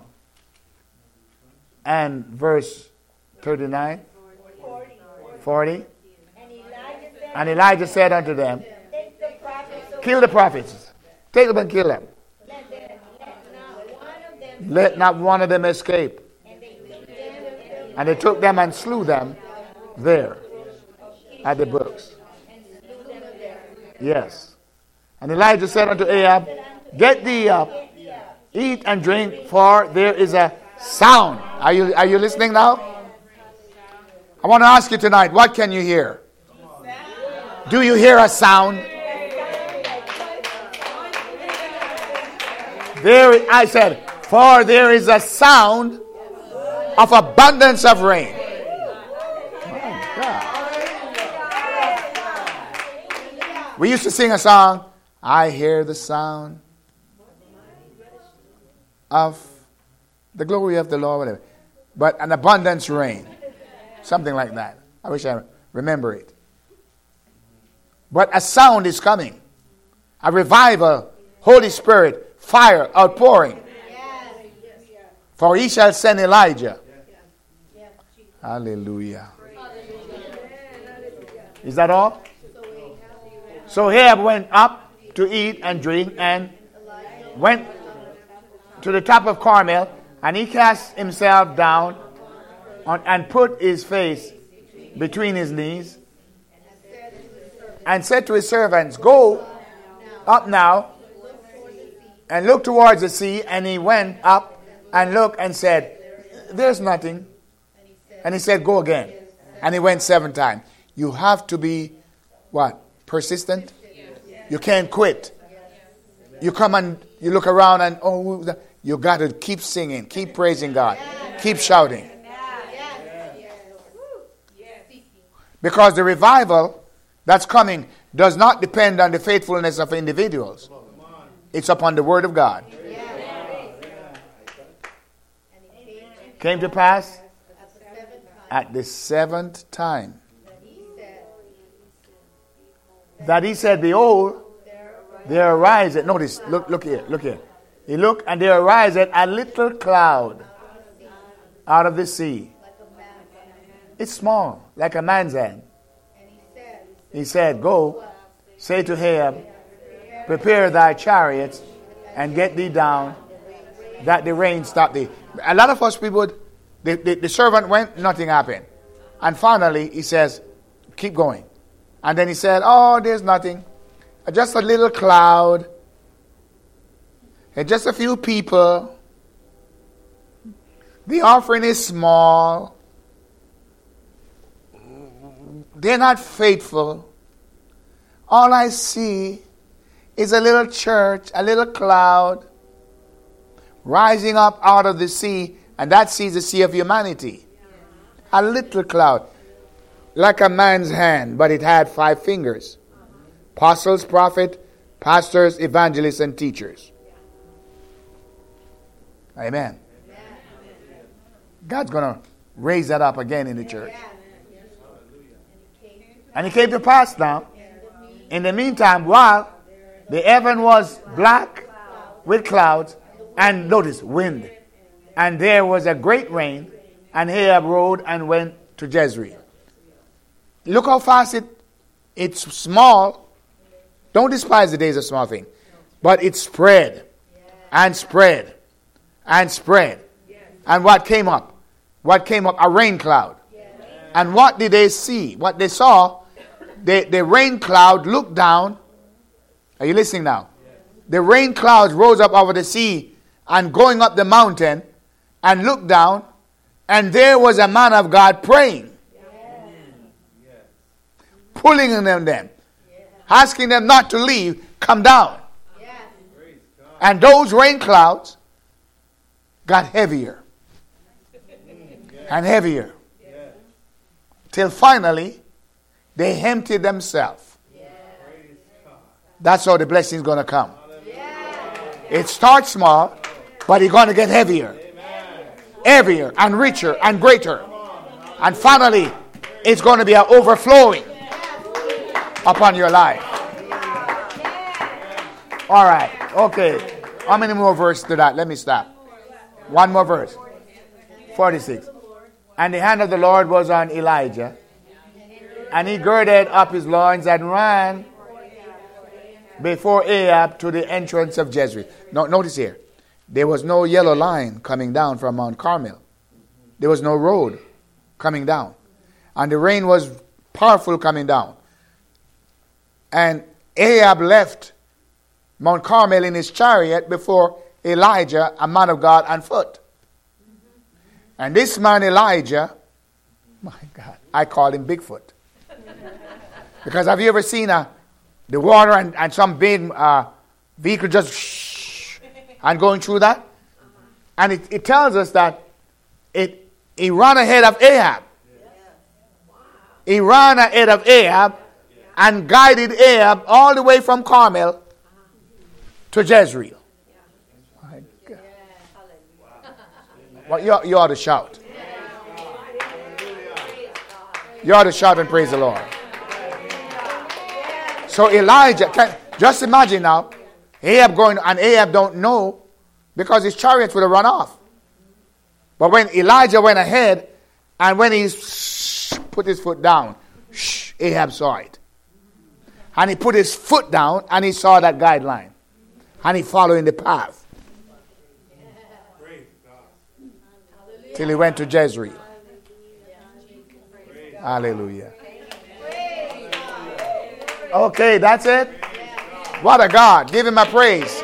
And verse thirty-nine, forty. And Elijah said unto them, kill the prophets. Take them and kill them. Let not one of them escape. And they took them and slew them there at the brooks. Yes. And Elijah said unto Ahab, get thee up, eat and drink, for there is a sound. Are you, are you listening now? I want to ask you tonight, what can you hear? Do you hear a sound? There, I said, for there is a sound of abundance of rain. My God. We used to sing a song, I hear the sound of the glory of the Lord, whatever. But an abundance rain. Something like that. I wish I remember it. But a sound is coming. A revival, Holy Spirit, fire outpouring. For he shall send Elijah. Hallelujah. Is that all? So Ahab went up to eat and drink and went to the top of Carmel, and he cast himself down on, and put his face between his knees and said to his servants, go up now and look towards the sea. And he went up and looked and said, there's nothing. And he said, go again. And he went seven times. You have to be, what, persistent? You can't quit. You come and you look around and, oh, you got to keep singing, keep praising God, keep shouting. Because the revival that's coming does not depend on the faithfulness of individuals. It's upon the word of God. Came to pass at the seventh time that he said, behold, there ariseth, notice, look, look here, look here. He looked, and there ariseth a little cloud out of the sea. It's small, like a man's hand. He said, go, say to Ahab, prepare thy chariots and get thee down, that the rain stop thee. A lot of us people, the, the, the servant went, nothing happened. And finally, he says, keep going. And then he said, oh, there's nothing. Just a little cloud. And just a few people. The offering is small. They're not faithful. All I see is a little church, a little cloud rising up out of the sea, and that sea is the sea of humanity. A little cloud, like a man's hand, but it had five fingers. Apostles, prophets, pastors, evangelists, and teachers. Amen. God's going to raise that up again in the church. And it came to pass now, in the meantime, while the heaven was black with clouds, and notice, wind, and there was a great rain, and Ahab rode and went to Jezreel. Look how fast it, it's small. Don't despise the days of small things. But it spread, and spread, and spread. And what came up? What came up? A rain cloud. And what did they see? What they saw, the, the rain cloud looked down. Are you listening now? The rain clouds rose up over the sea and going up the mountain and looked down, and there was a man of God praying. Pulling them, them asking them not to leave, come down. And those rain clouds got heavier and heavier till finally they emptied themselves. That's how the blessing is going to come. It starts small, but it's going to get heavier, heavier and richer and greater. And finally, it's going to be an overflowing upon your life. All right. Okay. How many more verses to that? Let me stop. One more verse. forty-six. And the hand of the Lord was on Elijah, and he girded up his loins and ran before Ahab to the entrance of Jezreel. No, notice here, there was no yellow line coming down from Mount Carmel. There was no road coming down. And the rain was powerful coming down. And Ahab left Mount Carmel in his chariot before Elijah, a man of God, on foot. And this man Elijah, my God, I call him Bigfoot. Because have you ever seen a, the water and, and some big uh, vehicle just shh, and going through that? And it, it tells us that it he ran ahead of Ahab. He ran ahead of Ahab and guided Ahab all the way from Carmel to Jezreel. My God. Well, you, you ought to shout. You ought to shout and praise the Lord. So Elijah, can, just imagine now, Ahab going, and Ahab don't know because his chariots would have run off. But when Elijah went ahead, and when he put his foot down, Ahab saw it. And he put his foot down, and he saw that guideline. And he followed in the path. Till he went to Jezreel. Hallelujah. Okay, that's it. What a God. Give him a praise.